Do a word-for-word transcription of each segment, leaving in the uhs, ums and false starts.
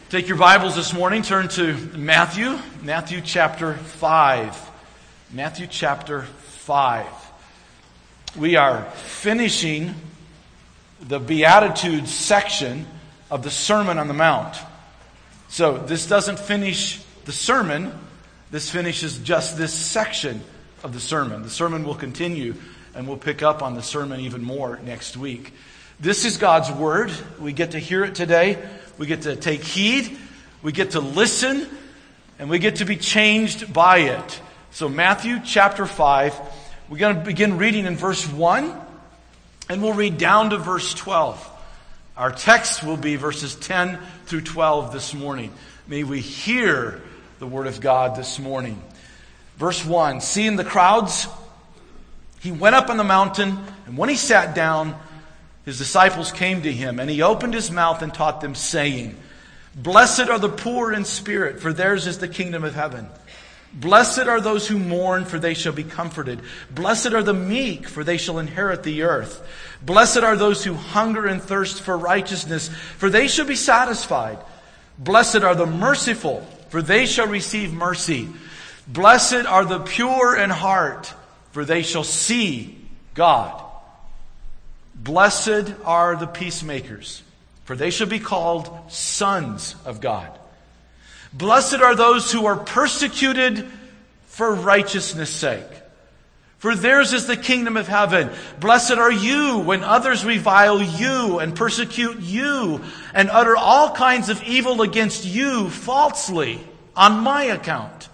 Take your Bibles this morning, turn to Matthew, Matthew chapter five. Matthew chapter five. We are finishing the Beatitudes section of the Sermon on the Mount. So this doesn't finish the sermon, this finishes just this section of the sermon. The sermon will continue, and we'll pick up on the sermon even more next week. This is God's Word. We get to hear it today. We get to take heed. We get to listen. And we get to be changed by it. So Matthew chapter five. We're going to begin reading in verse one. And we'll read down to verse twelve. Our text will be verses ten through twelve this morning. May we hear the Word of God this morning. Verse one. Seeing the crowds, he went up on the mountain. And when he sat down, his disciples came to him, and he opened his mouth and taught them, saying, Blessed are the poor in spirit, for theirs is the kingdom of heaven. Blessed are those who mourn, for they shall be comforted. Blessed are the meek, for they shall inherit the earth. Blessed are those who hunger and thirst for righteousness, for they shall be satisfied. Blessed are the merciful, for they shall receive mercy. Blessed are the pure in heart, for they shall see God. Blessed are the peacemakers, for they shall be called sons of God. Blessed are those who are persecuted for righteousness' sake, for theirs is the kingdom of heaven. Blessed are you when others revile you and persecute you and utter all kinds of evil against you falsely on my account.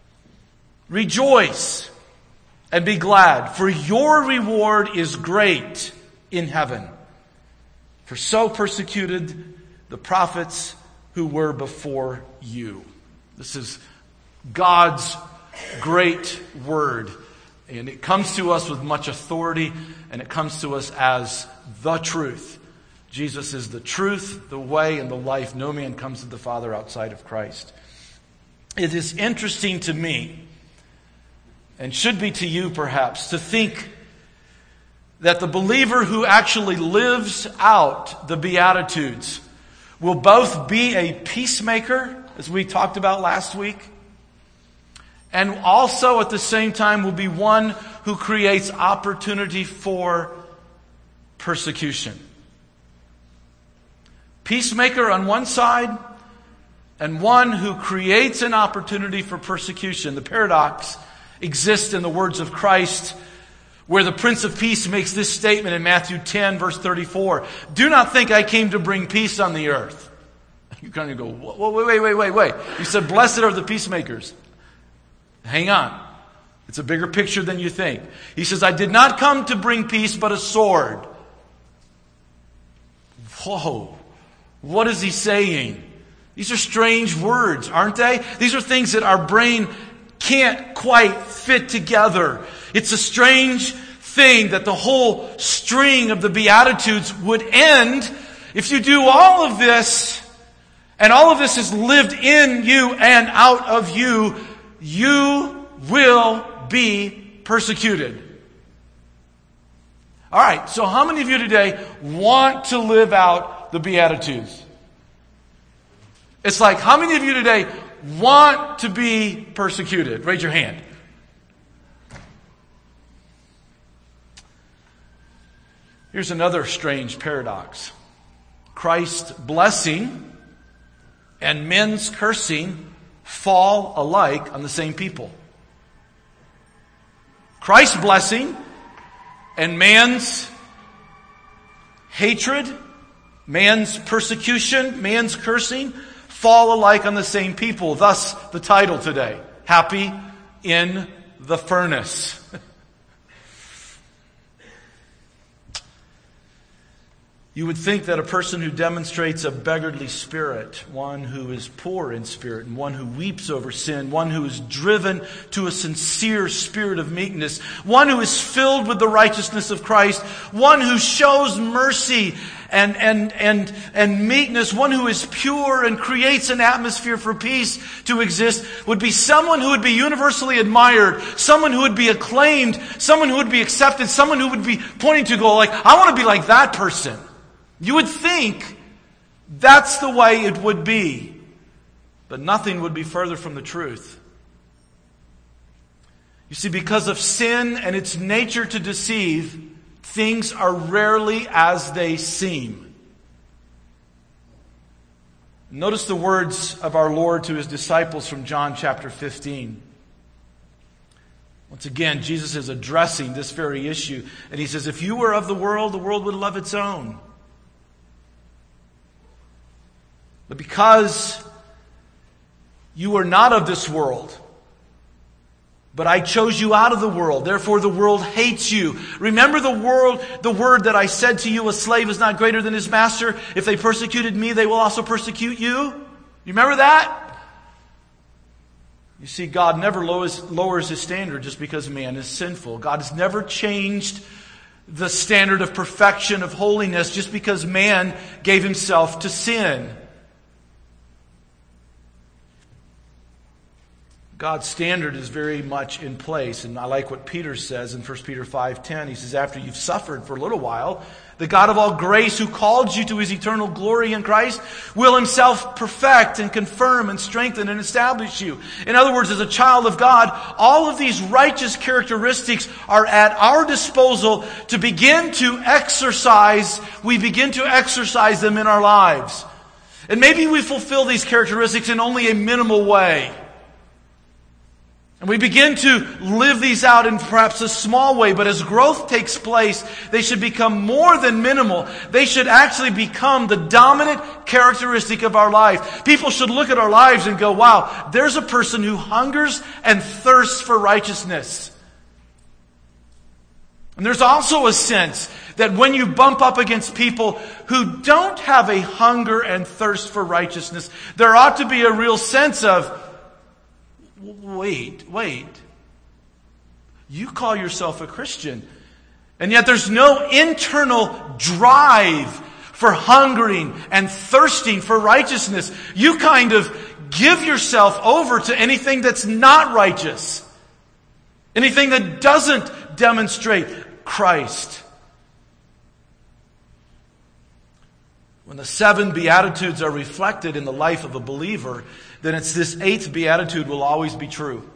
Rejoice and be glad, for your reward is great in heaven. For so persecuted the prophets who were before you. This is God's great word. And it comes to us with much authority, and it comes to us as the truth. Jesus is the truth, the way, and the life. No man comes to the Father outside of Christ. It is interesting to me, and should be to you perhaps, to think that the believer who actually lives out the Beatitudes will both be a peacemaker, as we talked about last week, and also at the same time will be one who creates opportunity for persecution. Peacemaker on one side, and one who creates an opportunity for persecution. The paradox exists in the words of Christ, where the Prince of Peace makes this statement in Matthew ten, verse thirty-four. Do not think I came to bring peace on the earth. You kind of go, wait, wait, wait, wait, wait. You said, blessed are the peacemakers. Hang on. It's a bigger picture than you think. He says, I did not come to bring peace, but a sword. Whoa. What is he saying? These are strange words, aren't they? These are things that our brain can't quite fit together. It's a strange thing that the whole string of the Beatitudes would end if you do all of this, and all of this is lived in you and out of you, you will be persecuted. All right, so how many of you today want to live out the Beatitudes? It's like, how many of you today want to be persecuted? Raise your hand. Here's another strange paradox. Christ's blessing and men's cursing fall alike on the same people. Christ's blessing and man's hatred, man's persecution, man's cursing fall alike on the same people. Thus, the title today, Happy in the Furnace. You would think that a person who demonstrates a beggarly spirit, one who is poor in spirit, and one who weeps over sin, one who is driven to a sincere spirit of meekness, one who is filled with the righteousness of Christ, one who shows mercy and, and, and, and meekness, one who is pure and creates an atmosphere for peace to exist, would be someone who would be universally admired, someone who would be acclaimed, someone who would be accepted, someone who would be pointing to go like, I want to be like that person. You would think that's the way it would be. But nothing would be further from the truth. You see, because of sin and its nature to deceive, things are rarely as they seem. Notice the words of our Lord to His disciples from John chapter fifteen. Once again, Jesus is addressing this very issue. And He says, if you were of the world, the world would love its own. But because you are not of this world, but I chose you out of the world, therefore the world hates you. Remember the world, the word that I said to you, a slave is not greater than his master. If they persecuted me, they will also persecute you. You remember that? You see, God never lowers, lowers His standard just because man is sinful. God has never changed the standard of perfection, of holiness, just because man gave himself to sin. God's standard is very much in place. And I like what Peter says in First Peter five ten. He says, after you've suffered for a little while, the God of all grace, who called you to His eternal glory in Christ, will Himself perfect and confirm and strengthen and establish you. In other words, as a child of God, all of these righteous characteristics are at our disposal to begin to exercise. We begin to exercise them in our lives. And maybe we fulfill these characteristics in only a minimal way. And we begin to live these out in perhaps a small way, but as growth takes place, they should become more than minimal. They should actually become the dominant characteristic of our life. People should look at our lives and go, wow, there's a person who hungers and thirsts for righteousness. And there's also a sense that when you bump up against people who don't have a hunger and thirst for righteousness, there ought to be a real sense of, Wait, wait. You call yourself a Christian, and yet there's no internal drive for hungering and thirsting for righteousness. You kind of give yourself over to anything that's not righteous. Anything that doesn't demonstrate Christ. When the seven Beatitudes are reflected in the life of a believer, then it's this eighth beatitude will always be true.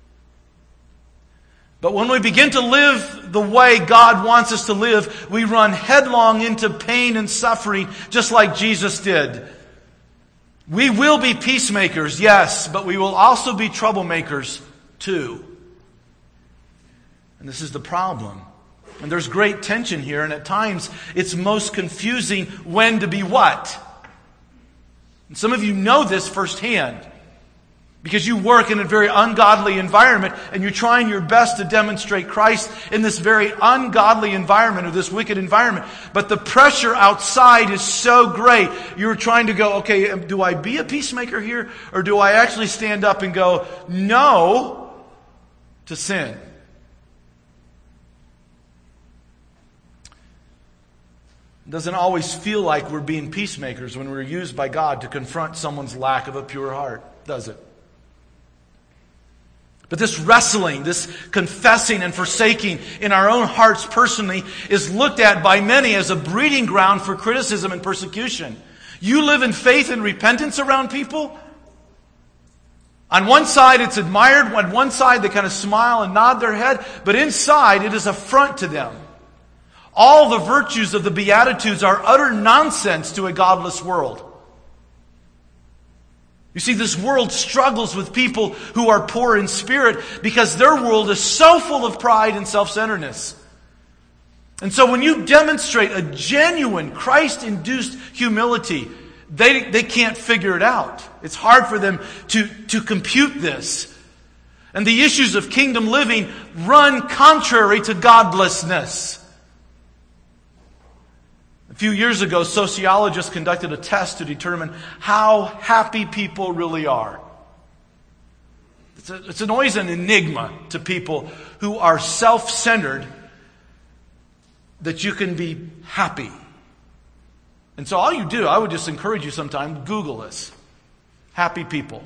But when we begin to live the way God wants us to live, we run headlong into pain and suffering, just like Jesus did. We will be peacemakers, yes, but we will also be troublemakers too. And this is the problem. And there's great tension here, and at times it's most confusing when to be what. And some of you know this firsthand because you work in a very ungodly environment and you're trying your best to demonstrate Christ in this very ungodly environment or this wicked environment. But the pressure outside is so great. You're trying to go, okay, do I be a peacemaker here, or do I actually stand up and go no to sin? It doesn't always feel like we're being peacemakers when we're used by God to confront someone's lack of a pure heart, does it? But this wrestling, this confessing and forsaking in our own hearts personally is looked at by many as a breeding ground for criticism and persecution. You live in faith and repentance around people. On one side it's admired, on one side they kind of smile and nod their head, but inside it is an affront to them. All the virtues of the Beatitudes are utter nonsense to a godless world. You see, this world struggles with people who are poor in spirit because their world is so full of pride and self-centeredness. And so when you demonstrate a genuine Christ-induced humility, they, they can't figure it out. It's hard for them to, to compute this. And the issues of kingdom living run contrary to godlessness. A few years ago, sociologists conducted a test to determine how happy people really are. It's, a, it's always an enigma to people who are self-centered that you can be happy. And so all you do, I would just encourage you sometime, Google this. Happy people.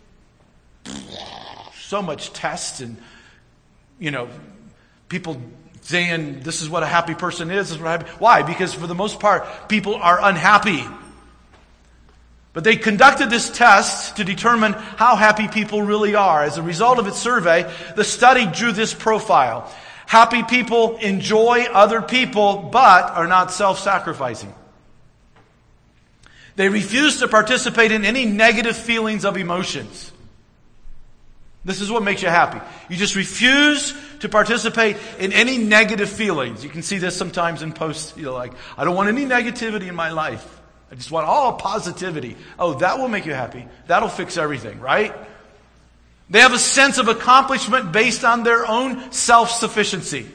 So much tests and, you know, people saying this is what a happy person is. This is what happy. Why? Because for the most part, people are unhappy. But they conducted this test to determine how happy people really are. As a result of its survey, the study drew this profile. Happy people enjoy other people, but are not self-sacrificing. They refuse to participate in any negative feelings of emotions. This is what makes you happy. You just refuse to participate in any negative feelings. You can see this sometimes in posts, you know, like, I don't want any negativity in my life. I just want all positivity. Oh, that will make you happy. That'll fix everything, right? They have a sense of accomplishment based on their own self-sufficiency.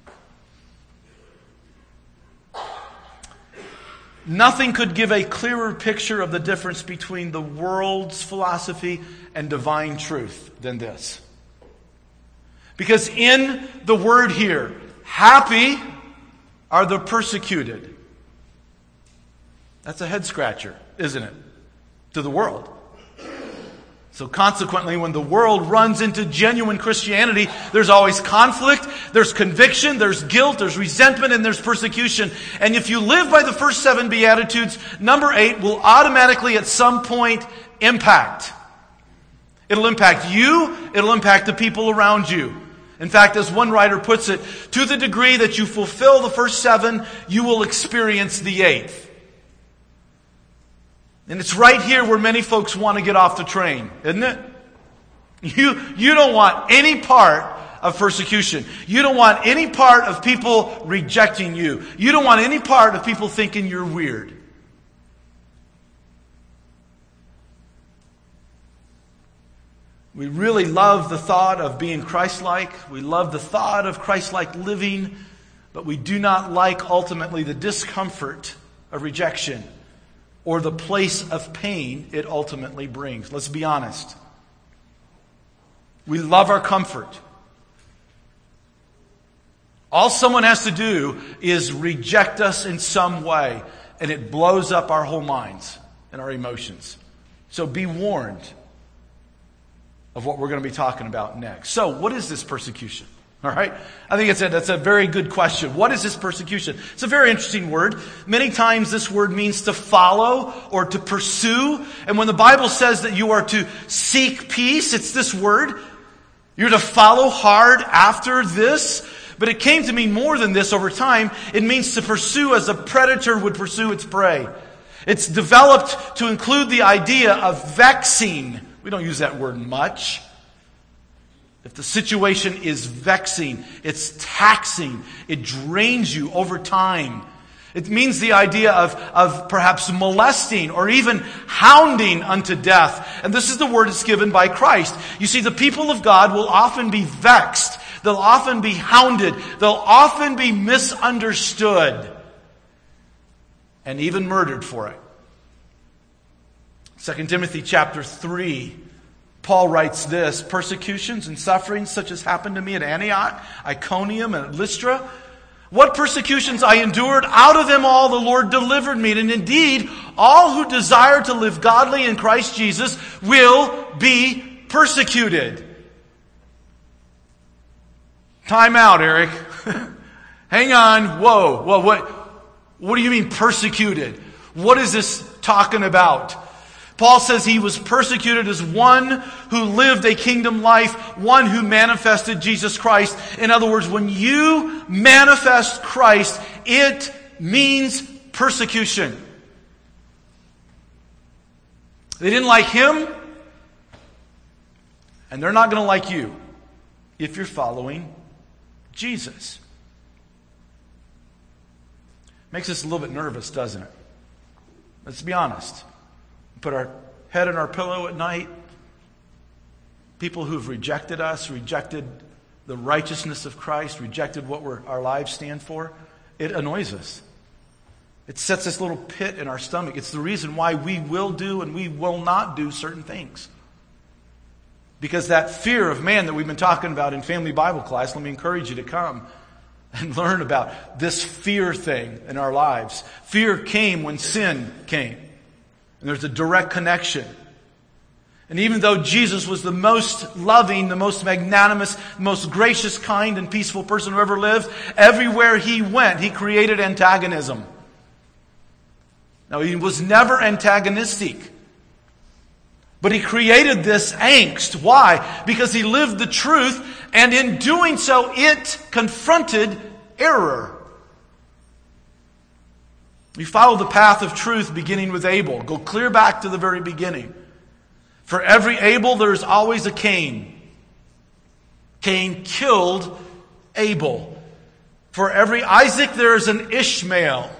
Nothing could give a clearer picture of the difference between the world's philosophy and divine truth than this. Because in the word here, happy are the persecuted. That's a head scratcher, isn't it? To the world. So consequently, when the world runs into genuine Christianity, there's always conflict, there's conviction, there's guilt, there's resentment, and there's persecution. And if you live by the first seven Beatitudes, number eight will automatically at some point impact. It'll impact you, it'll impact the people around you. In fact, as one writer puts it, to the degree that you fulfill the first seven, you will experience the eighth. And it's right here where many folks want to get off the train, isn't it? You, you don't want any part of persecution. You don't want any part of people rejecting you. You don't want any part of people thinking you're weird. We really love the thought of being Christ-like. We love the thought of Christ-like living, but we do not like ultimately the discomfort of rejection or the place of pain it ultimately brings. Let's be honest. We love our comfort. All someone has to do is reject us in some way, and it blows up our whole minds and our emotions. So be warned of what we're going to be talking about next. So, what is this persecution? All right? I think it's a, that's a very good question. What is this persecution? It's a very interesting word. Many times this word means to follow or to pursue. And when the Bible says that you are to seek peace, it's this word. You're to follow hard after this. But it came to mean more than this over time. It means to pursue as a predator would pursue its prey. It's developed to include the idea of vexing. We don't use that word much. If the situation is vexing, it's taxing, it drains you over time. It means the idea of, of perhaps molesting or even hounding unto death. And this is the word that's given by Christ. You see, the people of God will often be vexed. They'll often be hounded. They'll often be misunderstood. And even murdered for it. Second Timothy chapter three. Paul writes this, persecutions and sufferings such as happened to me at Antioch, Iconium, and Lystra. What persecutions I endured, out of them all the Lord delivered me. And indeed, all who desire to live godly in Christ Jesus will be persecuted. Time out, Eric. Hang on. Whoa. Whoa. What, what do you mean persecuted? What is this talking about? Paul says he was persecuted as one who lived a kingdom life, one who manifested Jesus Christ. In other words, when you manifest Christ, it means persecution. They didn't like him, and they're not going to like you if you're following Jesus. Makes us a little bit nervous, doesn't it? Let's be honest. Put our head in our pillow at night. People who've rejected us, rejected the righteousness of Christ, rejected what we're, our lives stand for, it annoys us. It sets this little pit in our stomach. It's the reason why we will do and we will not do certain things. Because that fear of man that we've been talking about in family Bible class, let me encourage you to come and learn about this fear thing in our lives. Fear came when sin came. And there's a direct connection. And even though Jesus was the most loving, the most magnanimous, the most gracious, kind, and peaceful person who ever lived, everywhere he went, he created antagonism. Now, he was never antagonistic. But he created this angst. Why? Because he lived the truth, and in doing so, it confronted error. We follow the path of truth beginning with Abel. Go clear back to the very beginning. For every Abel, there's always a Cain. Cain killed Abel. For every Isaac, there is an Ishmael.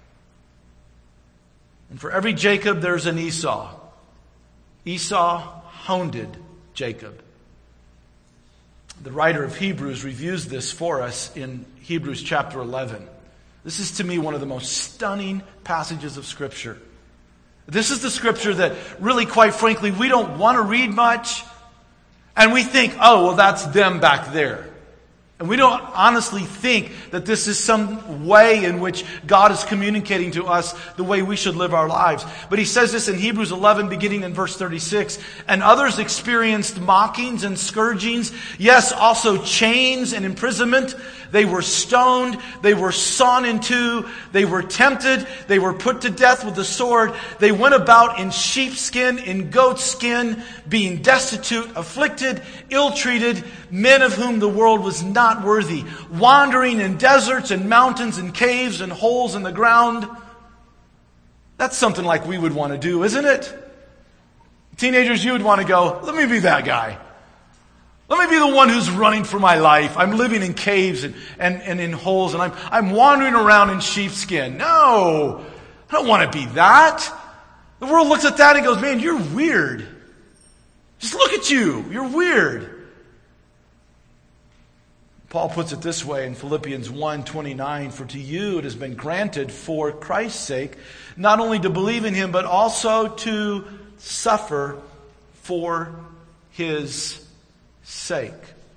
And for every Jacob, there's an Esau. Esau hounded Jacob. The writer of Hebrews reviews this for us in Hebrews chapter eleven. This is to me one of the most stunning passages of Scripture. This is the Scripture that really, quite frankly, we don't want to read much. And we think, oh, well, that's them back there. And we don't honestly think that this is some way in which God is communicating to us the way we should live our lives. But he says this in Hebrews eleven, beginning in verse thirty-six. And others experienced mockings and scourgings, yes, also chains and imprisonment. They were stoned, they were sawn in two, they were tempted, they were put to death with the sword. They went about in sheepskin, in goatskin, being destitute, afflicted, ill-treated, men of whom the world was not worthy, wandering in deserts and mountains and caves and holes in the ground. That's something like we would want to do, isn't it? Teenagers, you would want to go, let me be that guy. Let me be the one who's running for my life. I'm living in caves and, and, and in holes, and I'm, I'm wandering around in sheepskin. No, I don't want to be that. The world looks at that and goes, man, you're weird. Just look at you. You're weird. Paul puts it this way in Philippians one twenty-nine, for to you it has been granted for Christ's sake, not only to believe in him, but also to suffer for his sake.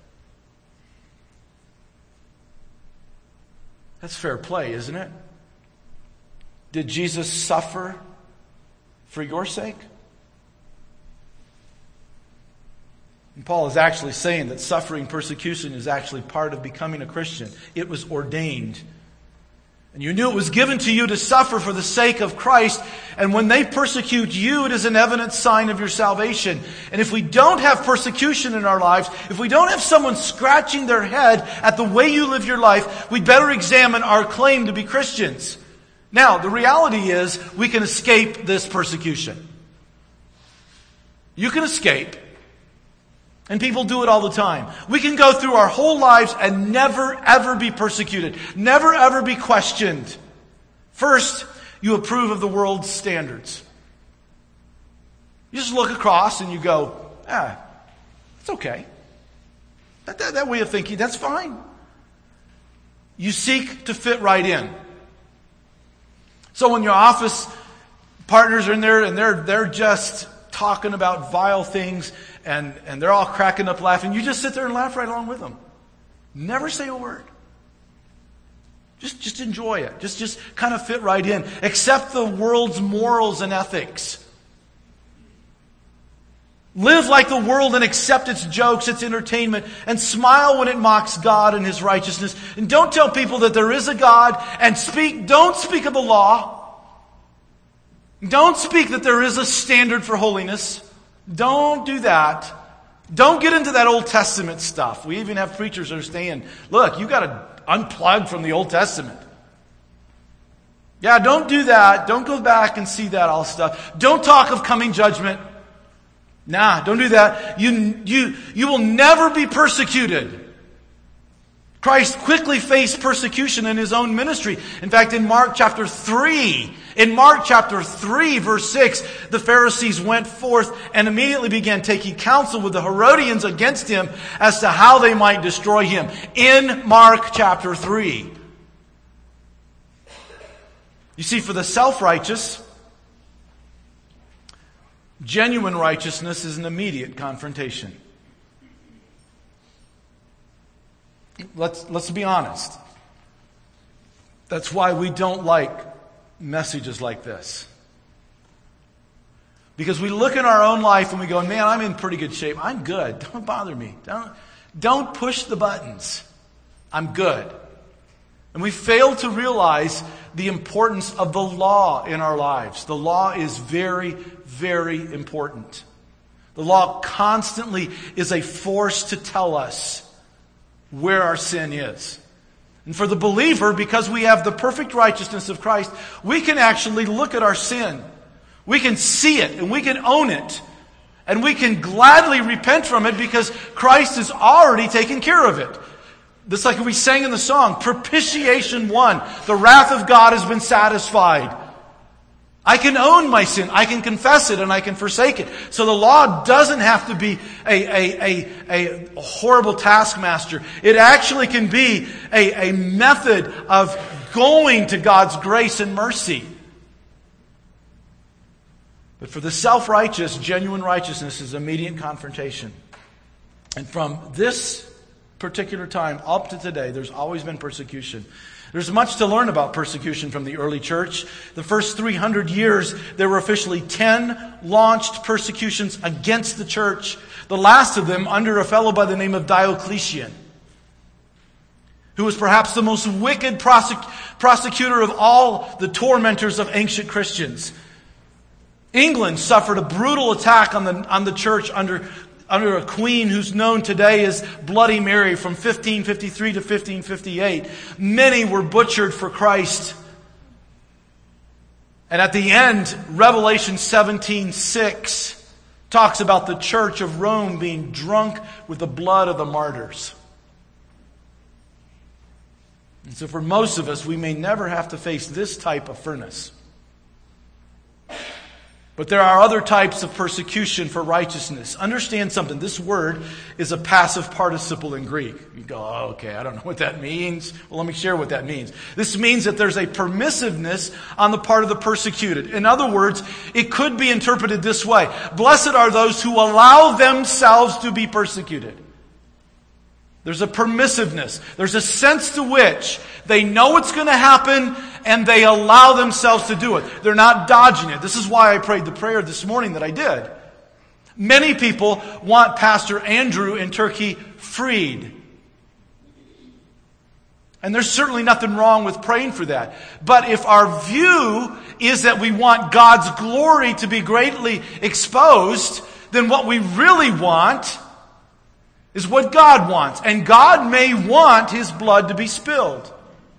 That's fair play, isn't it? Did Jesus suffer for your sake? And Paul is actually saying that suffering persecution is actually part of becoming a Christian. It was ordained. And you knew it was given to you to suffer for the sake of Christ. And when they persecute you, it is an evident sign of your salvation. And if we don't have persecution in our lives, if we don't have someone scratching their head at the way you live your life, we'd better examine our claim to be Christians. Now, the reality is we can escape this persecution. You can escape. And people do it all the time. We can go through our whole lives and never ever be persecuted. Never ever be questioned. First, you approve of the world's standards. You just look across and you go, ah, it's okay. That, that, that way of thinking, that's fine. You seek to fit right in. So when your office partners are in there and they're they're just talking about vile things and, and they're all cracking up laughing, you just sit there and laugh right along with them. Never say a word. Just, just enjoy it. Just, just kind of fit right in. Accept the world's morals and ethics. Live like the world and accept its jokes, its entertainment, and smile when it mocks God and his righteousness. And don't tell people that there is a God, and speak, don't speak of the law. Don't speak that there is a standard for holiness. Don't do that. Don't get into that Old Testament stuff. We even have preachers that are saying, look, you got to unplug from the Old Testament. Yeah, don't do that. Don't go back and see that all stuff. Don't talk of coming judgment. Nah, don't do that. You, you, you will never be persecuted. Christ quickly faced persecution in his own ministry. In fact, in Mark chapter three, in Mark chapter three, verse six, the Pharisees went forth and immediately began taking counsel with the Herodians against him as to how they might destroy him. In Mark chapter three. You see, for the self-righteous, genuine righteousness is an immediate confrontation. Let's, let's be honest. That's why we don't like messages like this. Because we look in our own life and we go, man, I'm in pretty good shape. I'm good. Don't bother me. Don't, don't push the buttons. I'm good. And we fail to realize the importance of the law in our lives. The law is very, very important. The law constantly is a force to tell us where our sin is. And for the believer, because we have the perfect righteousness of Christ, we can actually look at our sin. We can see it and we can own it. And we can gladly repent from it because Christ has already taken care of it. Just like we sang in the song, propitiation won. The wrath of God has been satisfied. I can own my sin. I can confess it and I can forsake it. So the law doesn't have to be a, a, a, a horrible taskmaster. It actually can be a, a method of going to God's grace and mercy. But for the self-righteous, genuine righteousness is immediate confrontation. And from this particular time up to today, there's always been persecution. There's much to learn about persecution from the early church. The first three hundred years, there were officially ten launched persecutions against the church. The last of them under a fellow by the name of Diocletian, who was perhaps the most wicked prosec- prosecutor of all the tormentors of ancient Christians. England suffered a brutal attack on the, on the church under under a queen who's known today as Bloody Mary from fifteen fifty-three to fifteen fifty-eight. Many were butchered for Christ. And at the end, Revelation seventeen six talks about the church of Rome being drunk with the blood of the martyrs. And so for most of us, we may never have to face this type of furnace. But there are other types of persecution for righteousness. Understand something. This word is a passive participle in Greek. You go, oh, okay, I don't know what that means. Well, let me share what that means. This means that there's a permissiveness on the part of the persecuted. In other words, it could be interpreted this way. Blessed are those who allow themselves to be persecuted. There's a permissiveness. There's a sense to which they know it's going to happen and they allow themselves to do it. They're not dodging it. This is why I prayed the prayer this morning that I did. Many people want Pastor Andrew in Turkey freed. And there's certainly nothing wrong with praying for that. But if our view is that we want God's glory to be greatly exposed, then what we really want is what God wants. And God may want His blood to be spilled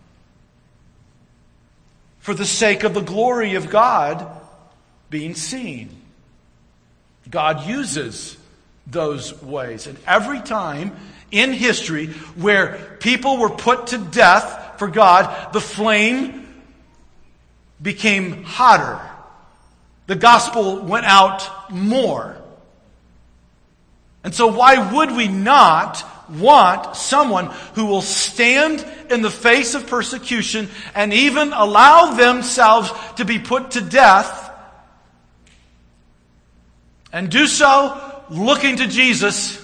for the sake of the glory of God being seen. God uses those ways. And every time in history where people were put to death for God, the flame became hotter. The gospel went out more. And so why would we not want someone who will stand in the face of persecution and even allow themselves to be put to death and do so looking to Jesus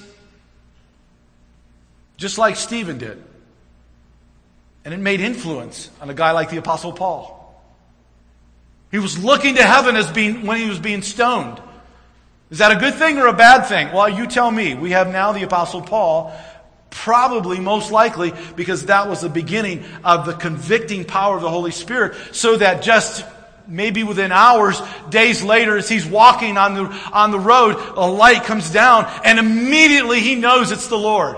just like Stephen did? And it made influence on a guy like the Apostle Paul. He was looking to heaven as being when he was being stoned. Is that a good thing or a bad thing? Well, you tell me. We have now the Apostle Paul, probably most likely because that was the beginning of the convicting power of the Holy Spirit, so that just maybe within hours, days later, as he's walking on the, on the road, a light comes down and immediately he knows it's the Lord.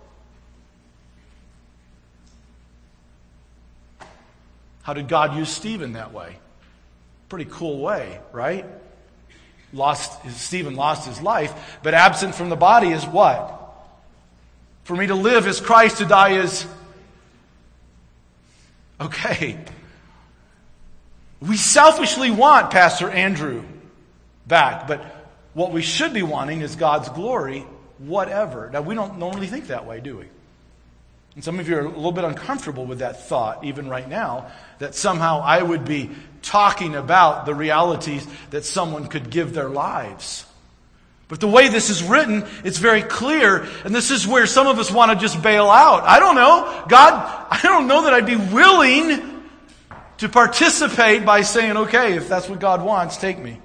How did God use Stephen that way? Pretty cool way, right? Lost Stephen lost his life, but absent from the body is what? For me to live is Christ, to die is okay. We selfishly want Pastor Andrew back, but what we should be wanting is God's glory, whatever. Now, we don't normally think that way, do we? And some of you are a little bit uncomfortable with that thought, even right now, that somehow I would be talking about the realities that someone could give their lives. But the way this is written, it's very clear, and this is where some of us want to just bail out. I don't know. God, I don't know that I'd be willing to participate by saying, okay, if that's what God wants, take me.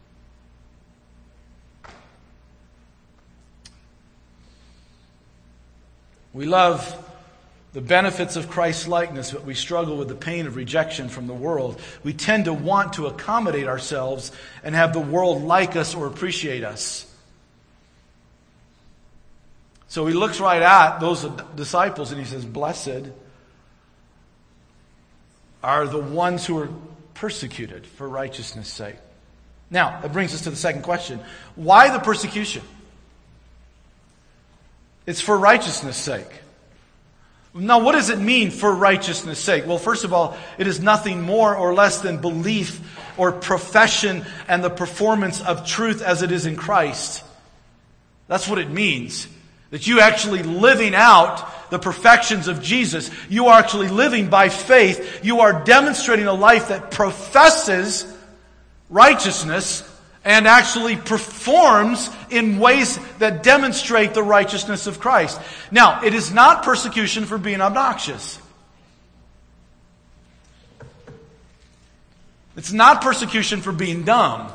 We love the benefits of Christ's likeness, but we struggle with the pain of rejection from the world. We tend to want to accommodate ourselves and have the world like us or appreciate us. So he looks right at those disciples and he says, blessed are the ones who are persecuted for righteousness' sake. Now, that brings us to the second question. Why the persecution? It's for righteousness' sake. Now, what does it mean for righteousness' sake? Well, first of all, it is nothing more or less than belief or profession and the performance of truth as it is in Christ. That's what it means. That you actually living out the perfections of Jesus. You are actually living by faith. You are demonstrating a life that professes righteousness and actually performs in ways that demonstrate the righteousness of Christ. Now, it is not persecution for being obnoxious. It's not persecution for being dumb.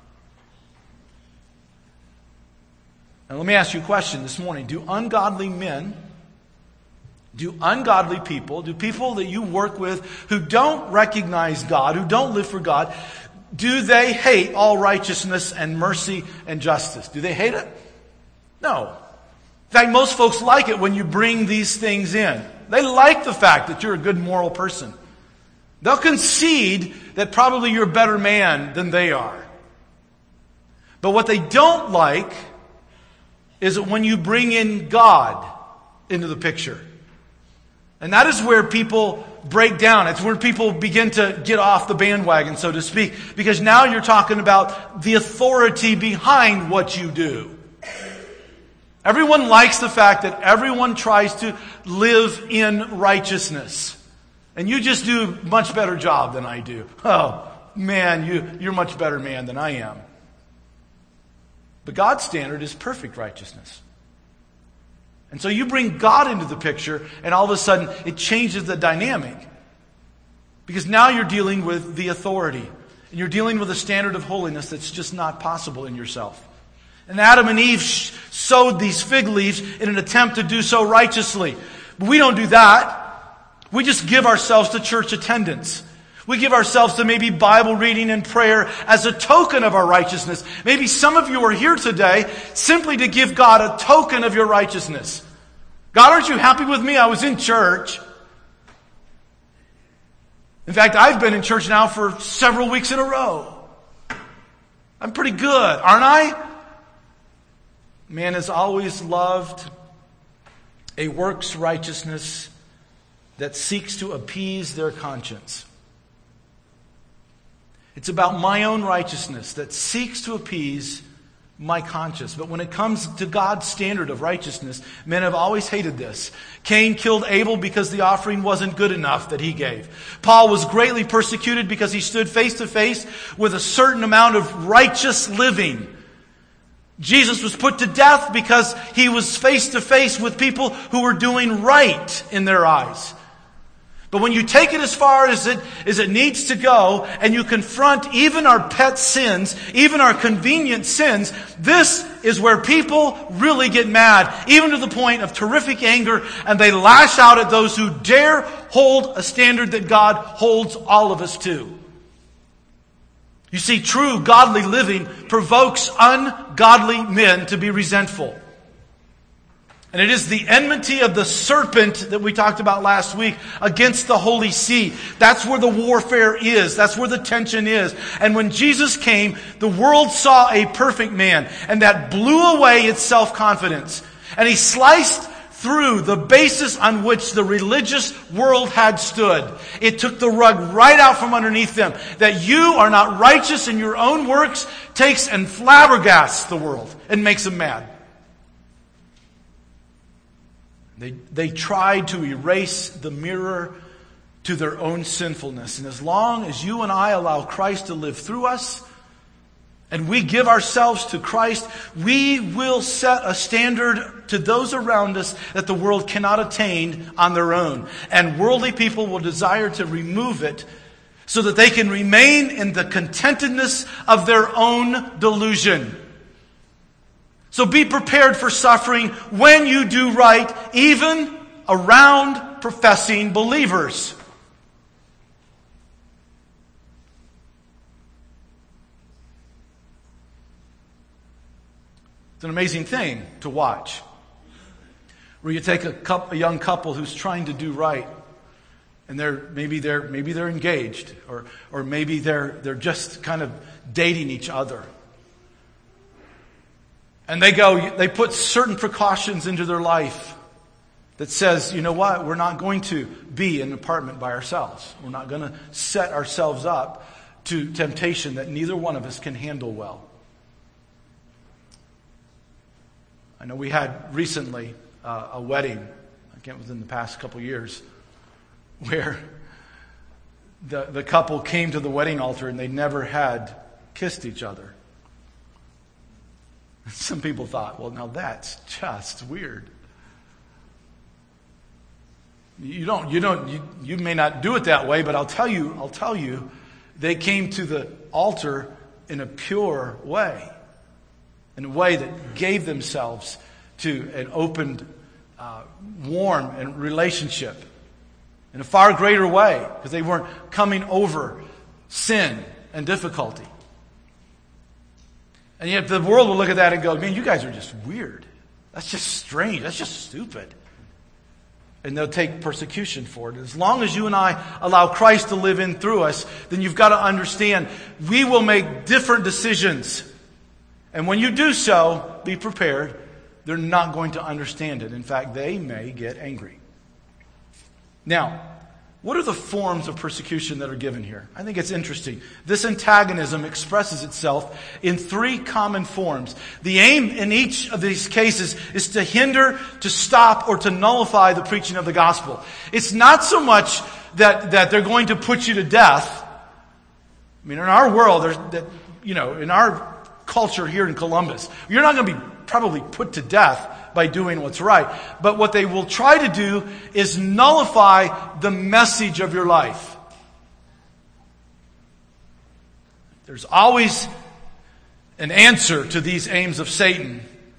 Now, let me ask you a question this morning. Do ungodly men, do ungodly people, do people that you work with who don't recognize God, who don't live for God, do they hate all righteousness and mercy and justice? Do they hate it? No. In fact, most folks like it when you bring these things in. They like the fact that you're a good moral person. They'll concede that probably you're a better man than they are. But what they don't like is that when you bring in God into the picture. And that is where people break down. It's where people begin to get off the bandwagon, so to speak. Because now you're talking about the authority behind what you do. Everyone likes the fact that everyone tries to live in righteousness. And you just do a much better job than I do. Oh, man, you, you're a much better man than I am. But God's standard is perfect righteousness. And so you bring God into the picture, and all of a sudden it changes the dynamic. Because now you're dealing with the authority. And you're dealing with a standard of holiness that's just not possible in yourself. And Adam and Eve sowed these fig leaves in an attempt to do so righteously. But we don't do that. We just give ourselves to church attendance. We give ourselves to maybe Bible reading and prayer as a token of our righteousness. Maybe some of you are here today simply to give God a token of your righteousness. God, aren't you happy with me? I was in church. In fact, I've been in church now for several weeks in a row. I'm pretty good, aren't I? Man has always loved a works righteousness that seeks to appease their conscience. It's about my own righteousness that seeks to appease my conscience. But when it comes to God's standard of righteousness, men have always hated this. Cain killed Abel because the offering wasn't good enough that he gave. Paul was greatly persecuted because he stood face to face with a certain amount of righteous living. Jesus was put to death because he was face to face with people who were doing right in their eyes. But when you take it as far as it, as it needs to go, and you confront even our pet sins, even our convenient sins, this is where people really get mad, even to the point of terrific anger, and they lash out at those who dare hold a standard that God holds all of us to. You see, true godly living provokes ungodly men to be resentful. And it is the enmity of the serpent that we talked about last week against the Holy Seed. That's where the warfare is. That's where the tension is. And when Jesus came, the world saw a perfect man, and that blew away its self-confidence. And he sliced through the basis on which the religious world had stood. It took the rug right out from underneath them. That you are not righteous in your own works takes and flabbergasts the world and makes them mad. They, they tried to erase the mirror to their own sinfulness. And as long as you and I allow Christ to live through us, and we give ourselves to Christ, we will set a standard to those around us that the world cannot attain on their own. And worldly people will desire to remove it so that they can remain in the contentedness of their own delusion. So be prepared for suffering when you do right, even around professing believers. It's an amazing thing to watch. Where you take a, couple, a young couple who's trying to do right, and they're maybe they're maybe they're engaged, or or maybe they're they're just kind of dating each other. And they go, they put certain precautions into their life that says, you know what, we're not going to be in an apartment by ourselves. We're not going to set ourselves up to temptation that neither one of us can handle well. I know we had recently uh, a wedding, I can't within the past couple years, where the the couple came to the wedding altar and they never had kissed each other. Some people thought, well, now that's just weird. You don't, you don't, you, you may not do it that way, but I'll tell you, I'll tell you, they came to the altar in a pure way, in a way that gave themselves to an open, uh, warm and relationship in a far greater way, because they weren't coming over sin and difficulty. And yet the world will look at that and go, man, you guys are just weird. That's just strange. That's just stupid. And they'll take persecution for it. As long as you and I allow Christ to live in through us, then you've got to understand we will make different decisions. And when you do so, be prepared. They're not going to understand it. In fact, they may get angry. Now, what are the forms of persecution that are given here? I think it's interesting. This antagonism expresses itself in three common forms. The aim in each of these cases is to hinder, to stop, or to nullify the preaching of the gospel. It's not so much that, that they're going to put you to death. I mean, in our world, there's that, you know, in our culture here in Columbus, you're not going to be probably put to death by doing what's right. But what they will try to do is nullify the message of your life. There's always an answer to these aims of Satan.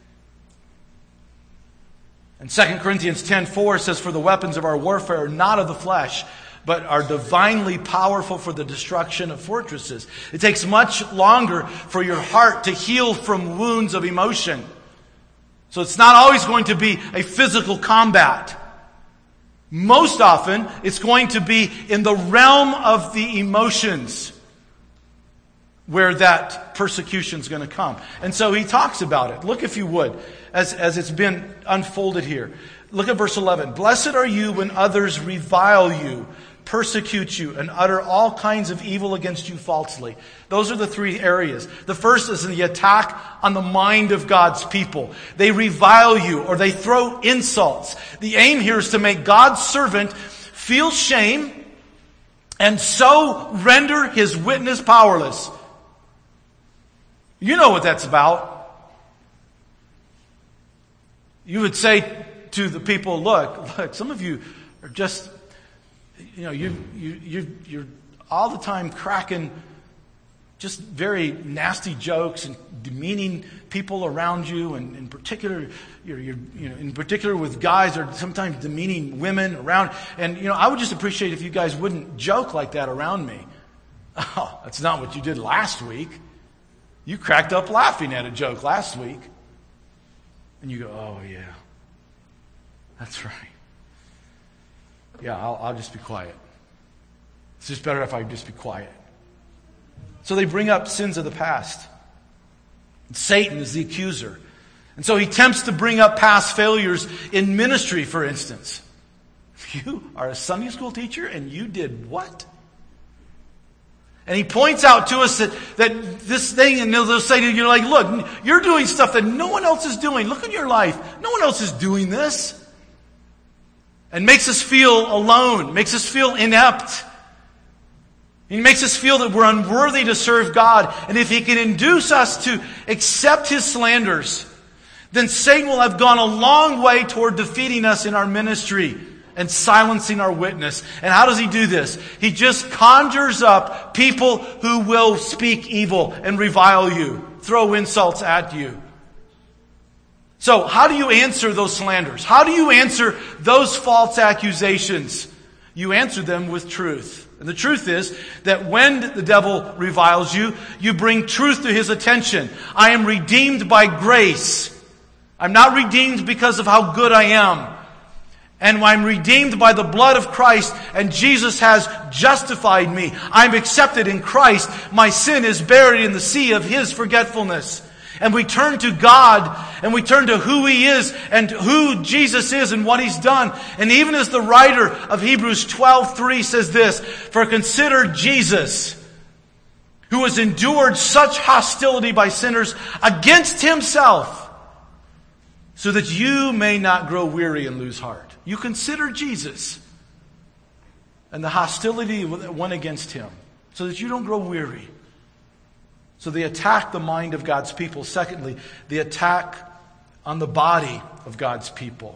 And Second Corinthians ten four says, for the weapons of our warfare are not of the flesh, but are divinely powerful for the destruction of fortresses. It takes much longer for your heart to heal from wounds of emotion. So it's not always going to be a physical combat. Most often, it's going to be in the realm of the emotions where that persecution is going to come. And so he talks about it. Look, if you would, as, as it's been unfolded here. Look at verse eleven. Blessed are you when others revile you, persecute you, and utter all kinds of evil against you falsely. Those are the three areas. The first is the attack on the mind of God's people. They revile you, or they throw insults. The aim here is to make God's servant feel shame and so render his witness powerless. You know what that's about. You would say to the people, look, look, some of you are just, you know, you, you, you, you're all the time cracking just very nasty jokes and demeaning people around you, and in particular, you're, you're, you know, in particular with guys, or sometimes demeaning women around. And you know, I would just appreciate if you guys wouldn't joke like that around me. Oh, that's not what you did last week. You cracked up laughing at a joke last week, and you go, "Oh yeah, that's right. Yeah, I'll, I'll just be quiet. It's just better if I just be quiet." So they bring up sins of the past. Satan is the accuser. And so he tempts to bring up past failures in ministry, for instance. You are a Sunday school teacher and you did what? And he points out to us that, that this thing, and they'll say to you, like, look, you're doing stuff that no one else is doing. Look at your life. No one else is doing this. And makes us feel alone, makes us feel inept. He makes us feel that we're unworthy to serve God. And if he can induce us to accept his slanders, then Satan will have gone a long way toward defeating us in our ministry and silencing our witness. And how does he do this? He just conjures up people who will speak evil and revile you, throw insults at you. So how do you answer those slanders? How do you answer those false accusations? You answer them with truth. And the truth is that when the devil reviles you, you bring truth to his attention. I am redeemed by grace. I'm not redeemed because of how good I am. And I'm redeemed by the blood of Christ, and Jesus has justified me. I'm accepted in Christ. My sin is buried in the sea of His forgetfulness. And we turn to God, and we turn to who He is, and who Jesus is, and what He's done. And even as the writer of Hebrews twelve three says this, "For consider Jesus, who has endured such hostility by sinners against Himself, so that you may not grow weary and lose heart." You consider Jesus and the hostility that went against Him, so that you don't grow weary. So they attack the mind of God's people. Secondly, the attack on the body of God's people.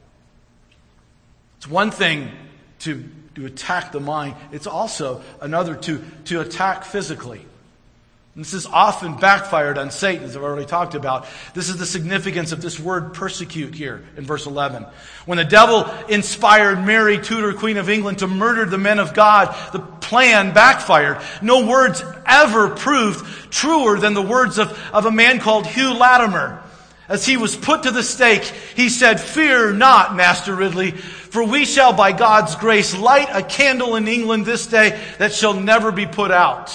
It's one thing to, to attack the mind. It's also another to, to attack physically. And this has often backfired on Satan, as I've already talked about. This is the significance of this word persecute here in verse eleven. When the devil inspired Mary Tudor, Queen of England, to murder the men of God, the plan backfired. No words ever proved truer than the words of, of a man called Hugh Latimer. As he was put to the stake, he said, "Fear not, Master Ridley, for we shall by God's grace light a candle in England this day that shall never be put out."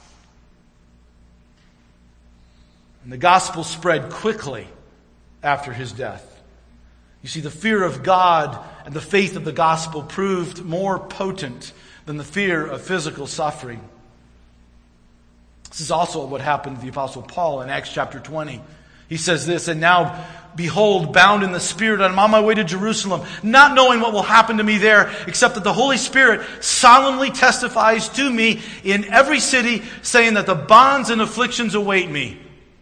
And the gospel spread quickly after his death. You see, the fear of God and the faith of the gospel proved more potent than the fear of physical suffering. This is also what happened to the Apostle Paul in Acts chapter twenty. He says this, "And now, behold, bound in the Spirit, I'm on my way to Jerusalem, not knowing what will happen to me there, except that the Holy Spirit solemnly testifies to me in every city, saying that the bonds and afflictions await me."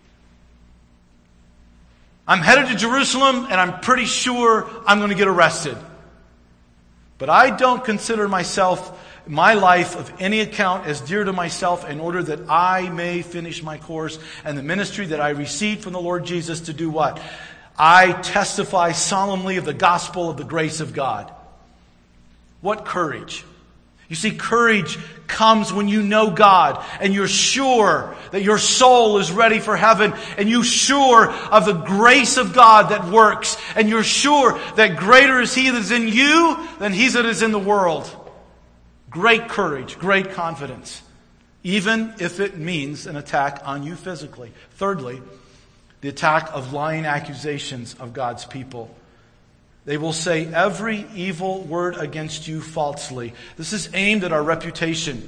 I'm headed to Jerusalem, and I'm pretty sure I'm going to get arrested. But I don't consider myself, my life of any account, as dear to myself, in order that I may finish my course and the ministry that I received from the Lord Jesus to do what? I testify solemnly of the gospel of the grace of God. What courage! You see, courage comes when you know God and you're sure that your soul is ready for heaven, and you're sure of the grace of God that works, and you're sure that greater is He that is in you than he that is in the world. Great courage, great confidence, even if it means an attack on you physically. Thirdly, the attack of lying accusations of God's people. They will say every evil word against you falsely. This is aimed at our reputation.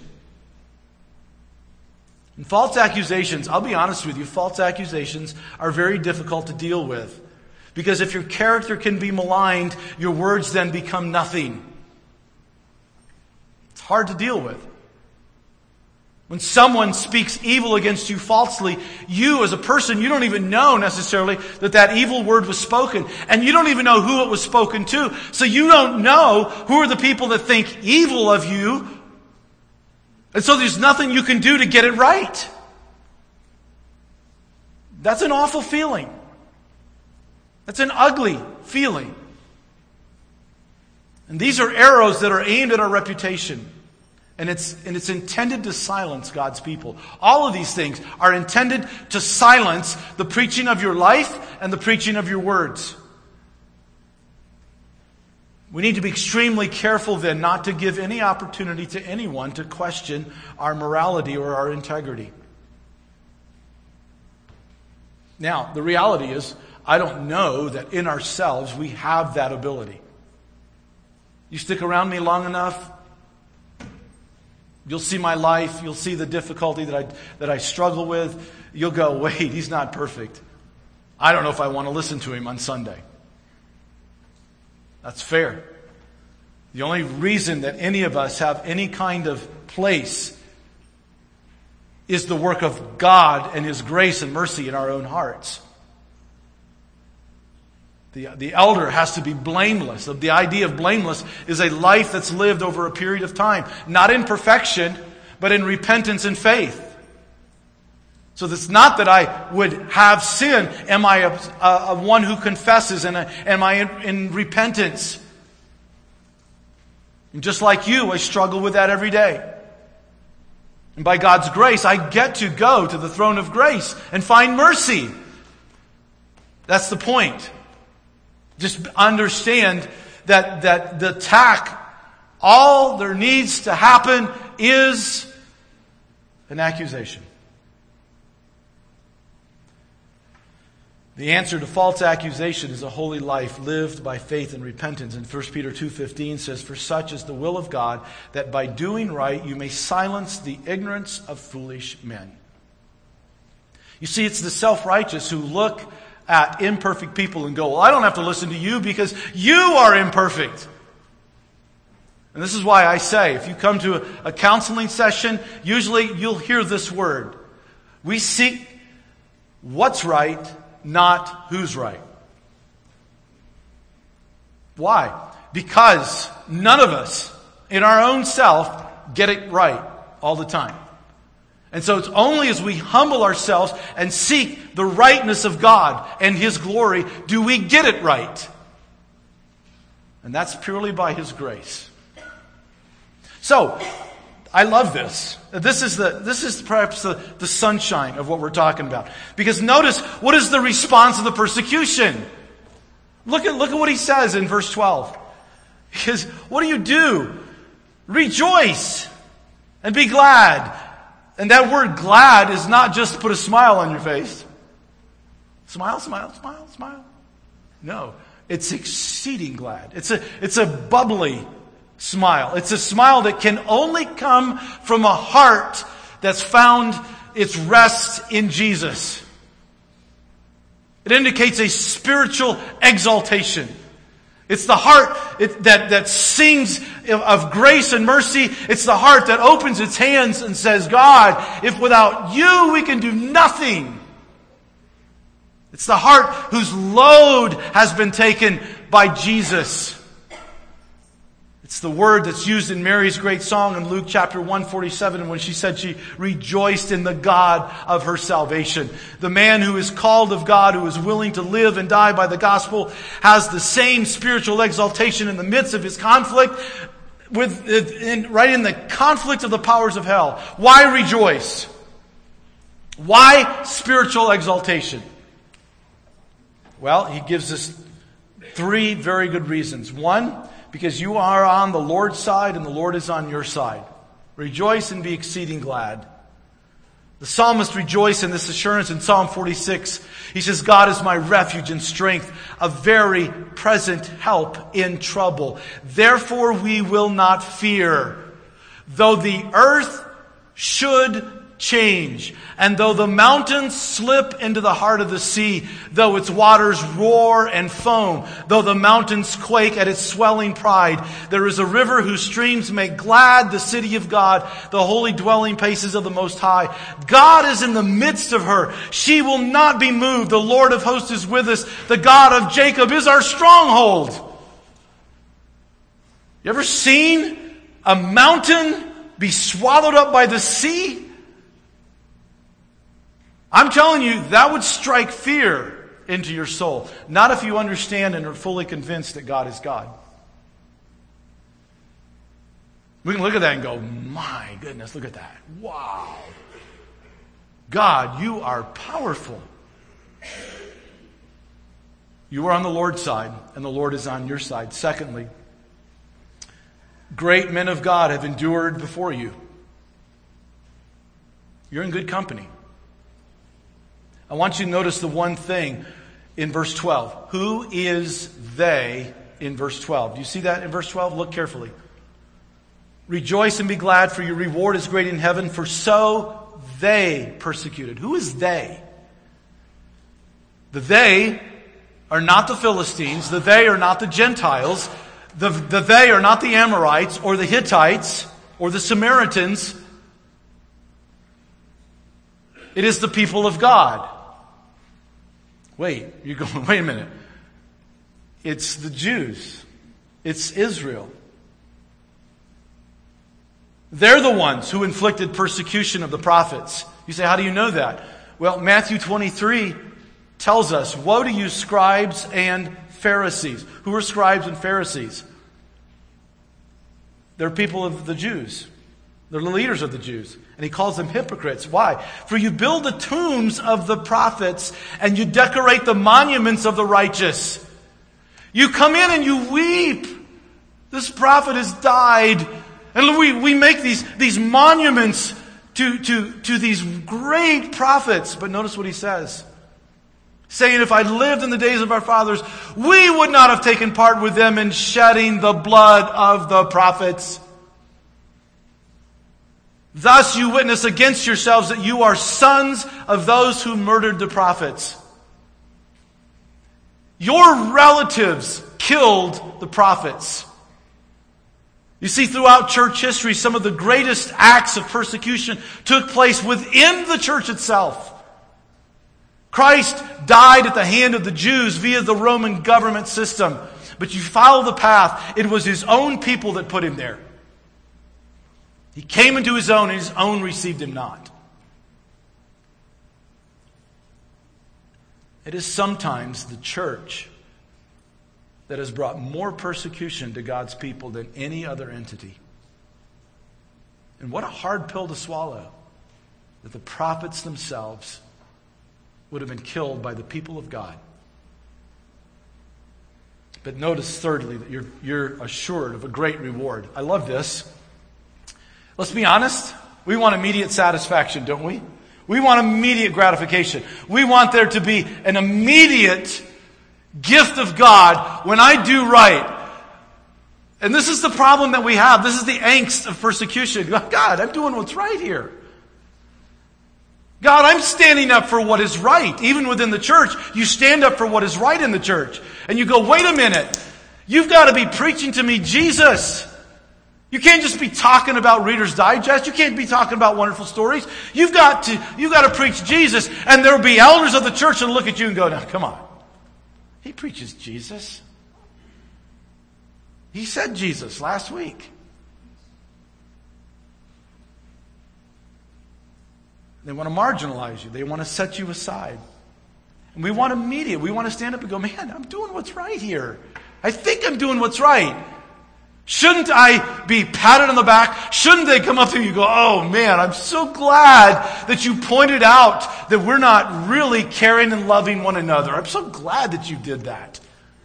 And false accusations, I'll be honest with you, false accusations are very difficult to deal with. Because if your character can be maligned, your words then become nothing. It's hard to deal with. When someone speaks evil against you falsely, you as a person, you don't even know necessarily that that evil word was spoken. And you don't even know who it was spoken to. So you don't know who are the people that think evil of you. And so there's nothing you can do to get it right. That's an awful feeling. That's an ugly feeling. And these are arrows that are aimed at our reputation. And it's, and it's intended to silence God's people. All of these things are intended to silence the preaching of your life and the preaching of your words. We need to be extremely careful then not to give any opportunity to anyone to question our morality or our integrity. Now, the reality is, I don't know that in ourselves we have that ability. You stick around me long enough, you'll see my life. You'll see the difficulty that I that I struggle with. You'll go, wait, he's not perfect. I don't know if I want to listen to him on Sunday. That's fair. The only reason that any of us have any kind of place is the work of God and His grace and mercy in our own hearts. The, the elder has to be blameless. The idea of blameless is a life that's lived over a period of time. Not in perfection, but in repentance and faith. So it's not that I would have sin. Am I a, a, a one who confesses? And a, am I in, in repentance? And just like you, I struggle with that every day. And by God's grace, I get to go to the throne of grace and find mercy. That's the point. Just understand that, that the attack, all there needs to happen is an accusation. The answer to false accusation is a holy life lived by faith and repentance. And First Peter two fifteen says, "For such is the will of God, that by doing right you may silence the ignorance of foolish men." You see, it's the self-righteous who look at imperfect people and go, "Well, I don't have to listen to you because you are imperfect." And this is why I say, if you come to a, a counseling session, usually you'll hear this word. We seek what's right, not who's right. Why? Because none of us, in our own self, get it right all the time. And so it's only as we humble ourselves and seek the rightness of God and His glory do we get it right. And that's purely by His grace. So, I love this. This is the this is perhaps the, the sunshine of what we're talking about. Because notice, what is the response of the persecution? Look at look at what he says in verse twelve. He says, "What do you do? Rejoice and be glad." And that word glad is not just to put a smile on your face. Smile, smile, smile, smile. No, it's exceeding glad. It's a it's a bubbly smile. It's a smile that can only come from a heart that's found its rest in Jesus. It indicates a spiritual exaltation. It's the heart it, that, that sings of grace and mercy. It's the heart that opens its hands and says, "God, if without you we can do nothing." It's the heart whose load has been taken by Jesus. It's the word that's used in Mary's great song in Luke chapter one forty-seven when she said she rejoiced in the God of her salvation. The man who is called of God, who is willing to live and die by the gospel, has the same spiritual exaltation in the midst of his conflict, with in, right in the conflict of the powers of hell. Why rejoice? Why spiritual exaltation? Well, he gives us three very good reasons. One, because you are on the Lord's side and the Lord is on your side. Rejoice and be exceeding glad. The psalmist rejoiced in this assurance in Psalm forty-six. He says, "God is my refuge and strength, a very present help in trouble. Therefore we will not fear, though the earth should change, and though the mountains slip into the heart of the sea, though its waters roar and foam, though the mountains quake at its swelling pride, there is a river whose streams make glad the city of God, the holy dwelling places of the Most High. God is in the midst of her. She will not be moved. The Lord of hosts is with us. The God of Jacob is our stronghold." You ever seen a mountain be swallowed up by the sea? I'm telling you, that would strike fear into your soul. Not if you understand and are fully convinced that God is God. We can look at that and go, "My goodness, look at that. Wow. God, you are powerful." You are on the Lord's side, and the Lord is on your side. Secondly, great men of God have endured before you. You're in good company. I want you to notice the one thing in verse twelve. Who is they in verse twelve? Do you see that in verse twelve? Look carefully. "Rejoice and be glad, for your reward is great in heaven, for so they persecuted." Who is they? The they are not the Philistines. The they are not the Gentiles. The, the they are not the Amorites or the Hittites or the Samaritans. It is the people of God. Wait, you're going, wait a minute. It's the Jews. It's Israel. They're the ones who inflicted persecution of the prophets. You say, how do you know that? Well, Matthew twenty-three tells us, "Woe to you, scribes and Pharisees." Who are scribes and Pharisees? They're people of the Jews. They're the leaders of the Jews. And he calls them hypocrites. Why? For you build the tombs of the prophets and you decorate the monuments of the righteous. You come in and you weep. This prophet has died. And we, we make these, these monuments to, to, to these great prophets. But notice what he says. Saying, if I lived in the days of our fathers, we would not have taken part with them in shedding the blood of the prophets. Thus you witness against yourselves that you are sons of those who murdered the prophets. Your relatives killed the prophets. You see, throughout church history, some of the greatest acts of persecution took place within the church itself. Christ died at the hand of the Jews via the Roman government system. But you follow the path. It was his own people that put him there. He came into his own, and his own received him not. It is sometimes the church that has brought more persecution to God's people than any other entity. And what a hard pill to swallow, that the prophets themselves would have been killed by the people of God. But notice thirdly that you're, you're assured of a great reward. I love this. Let's be honest. We want immediate satisfaction, don't we? We want immediate gratification. We want there to be an immediate gift of God when I do right. And this is the problem that we have. This is the angst of persecution. God, I'm doing what's right here. God, I'm standing up for what is right. Even within the church, you stand up for what is right in the church. And you go, wait a minute. You've got to be preaching to me Jesus. You can't just be talking about Reader's Digest. You can't be talking about wonderful stories. You've got to, you've got to preach Jesus. And there will be elders of the church that look at you and go, now, come on. He preaches Jesus. He said Jesus last week. They want to marginalize you. They want to set you aside. And we want immediate. We want to stand up and go, man, I'm doing what's right here. I think I'm doing what's right. Shouldn't I be patted on the back? Shouldn't they come up to you and go, oh man, I'm so glad that you pointed out that we're not really caring and loving one another. I'm so glad that you did that.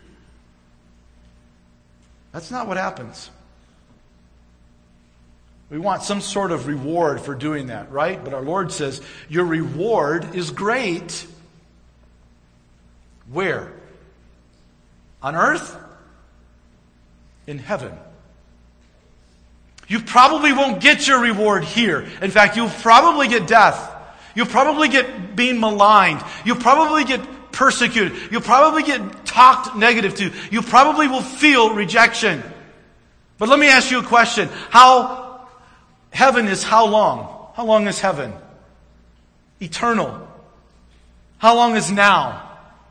That's not what happens. We want some sort of reward for doing that, right? But our Lord says, your reward is great. Where? On earth? In heaven. You probably won't get your reward here. In fact, you'll probably get death. You'll probably get being maligned. You'll probably get persecuted. You'll probably get talked negative to. You probably will feel rejection. But let me ask you a question. How heaven is how long? How long is heaven? Eternal. How long is now?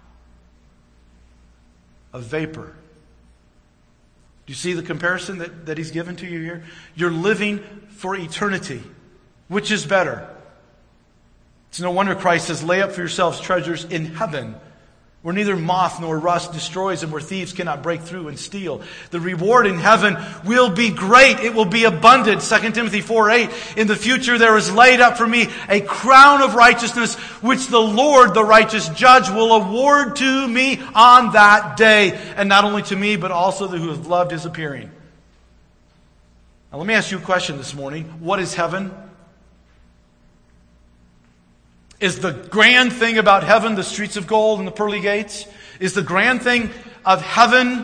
A vapor. Do you see the comparison that, that he's given to you here? You're living for eternity. Which is better? It's no wonder Christ says, lay up for yourselves treasures in heaven, where neither moth nor rust destroys and where thieves cannot break through and steal. The reward in heaven will be great. It will be abundant. Second Timothy four eight. In the future there is laid up for me a crown of righteousness, which the Lord, the righteous judge, will award to me on that day. And not only to me, but also to who have loved his appearing. Now let me ask you a question this morning. What is heaven? Is the grand thing about heaven the streets of gold and the pearly gates? Is the grand thing of heaven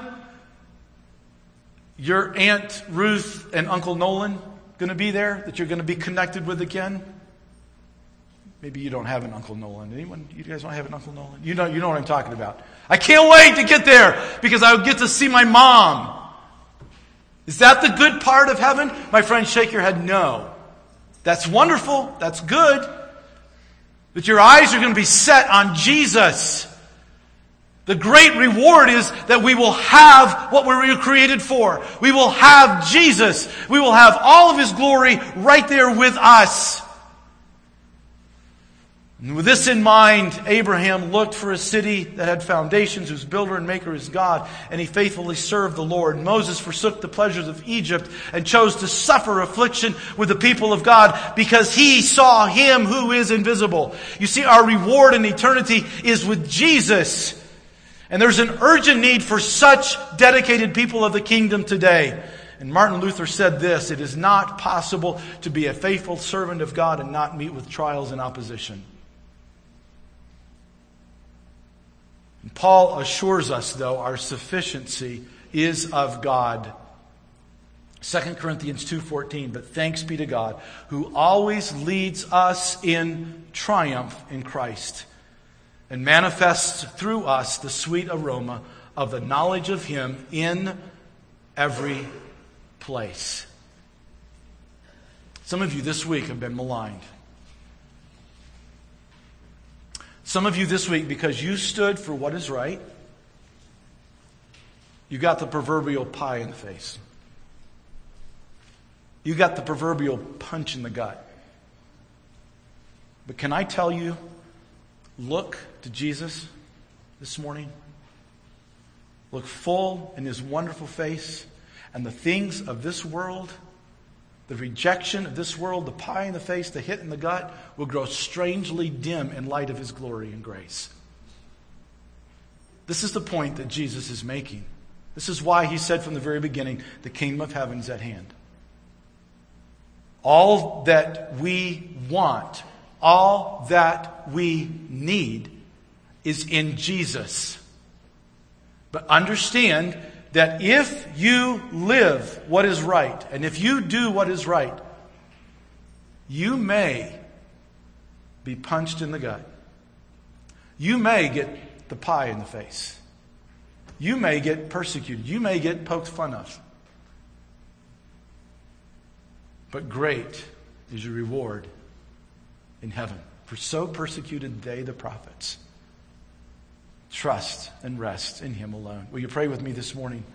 your Aunt Ruth and Uncle Nolan going to be there, that you're going to be connected with again? Maybe you don't have an Uncle Nolan. Anyone? You guys don't have an Uncle Nolan? You know, you know what I'm talking about. I can't wait to get there because I'll get to see my mom. Is that the good part of heaven? My friend, shake your head no. That's wonderful. That's good. But your eyes are going to be set on Jesus. The great reward is that we will have what we were created for. We will have Jesus. We will have all of his glory right there with us. And with this in mind, Abraham looked for a city that had foundations, whose builder and maker is God, and he faithfully served the Lord. Moses forsook the pleasures of Egypt and chose to suffer affliction with the people of God because he saw him who is invisible. You see, our reward in eternity is with Jesus. And there's an urgent need for such dedicated people of the kingdom today. And Martin Luther said this: it is not possible to be a faithful servant of God and not meet with trials and opposition. Paul assures us, though, our sufficiency is of God. Second Corinthians two fourteen, but thanks be to God, who always leads us in triumph in Christ, and manifests through us the sweet aroma of the knowledge of Him in every place. Some of you this week have been maligned. Some of you this week, because you stood for what is right, you got the proverbial pie in the face. You got the proverbial punch in the gut. But can I tell you, look to Jesus this morning. Look full in His wonderful face, and the things of this world, the rejection of this world, the pie in the face, the hit in the gut, will grow strangely dim in light of His glory and grace. This is the point that Jesus is making. This is why He said from the very beginning, the kingdom of heaven is at hand. All that we want, all that we need is in Jesus. But understand that if you live what is right, and if you do what is right, you may be punched in the gut. You may get the pie in the face. You may get persecuted. You may get poked fun of. But great is your reward in heaven. For so persecuted they the prophets. Trust and rest in Him alone. Will you pray with me this morning?